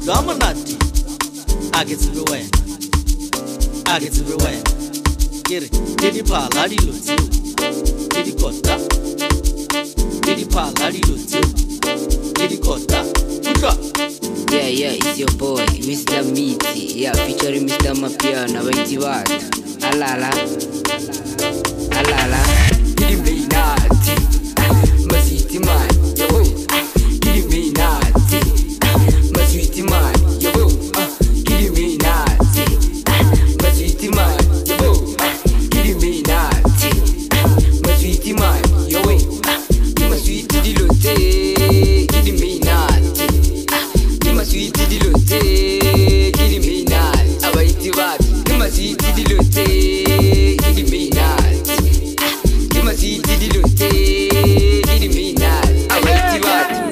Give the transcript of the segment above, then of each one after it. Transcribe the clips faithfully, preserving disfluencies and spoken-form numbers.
Dominati. I get to the way. I get to the way. Get it. Did it pal? How do you look? Did it got that? Did it pal? How do you look? Did it got that? Good luck. Yeah, yeah, it's your boy, Mister Meaty. Yeah, featuring Mister Mapiano. Wait, what? Alala. Alala. Did it mean naughty? Masiti man. Yo, did it mean naughty? Masiti man. Yo, did it mean naughty? Masiti man. Yo, did it mean naughty? Masiti man. Yo, you must sweet the lote. Did it mean naughty? You must sweet the lote. Did it mean naughty? Abaiti what? You must sweet the lote. Did it mean naughty? You must sweet the lote. Did it mean naughty? Abaiti what?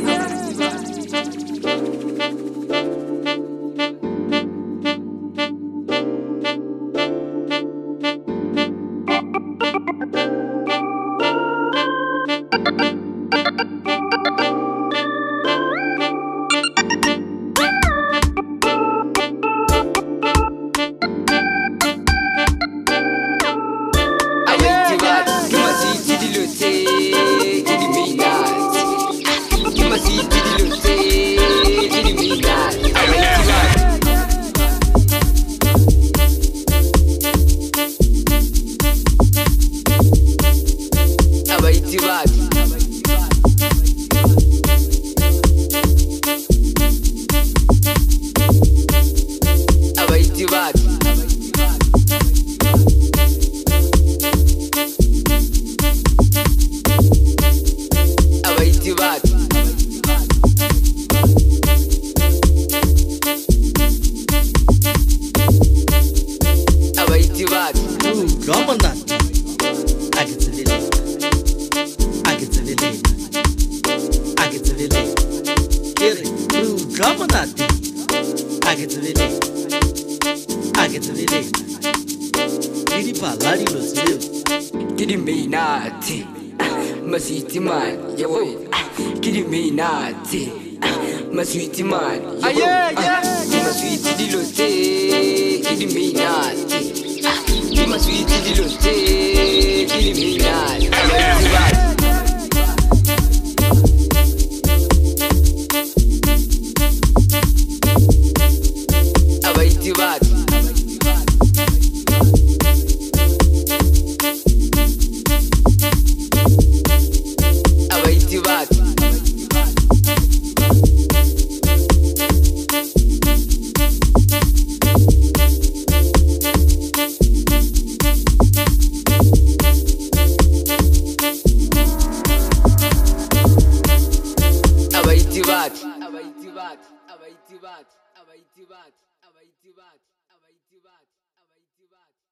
I get to the late. I get to the late. Didi palari lo zio. Didi me naughty. Masiti man. Yo. Didi me naughty. Masiti man. Yo. My sweet didi lo te. Didi me naughty. My sweet didi lo te. Didi me naughty. Abaitibat, abaitibat, abaitibat, abaitibat, abaitibat, abaitibat.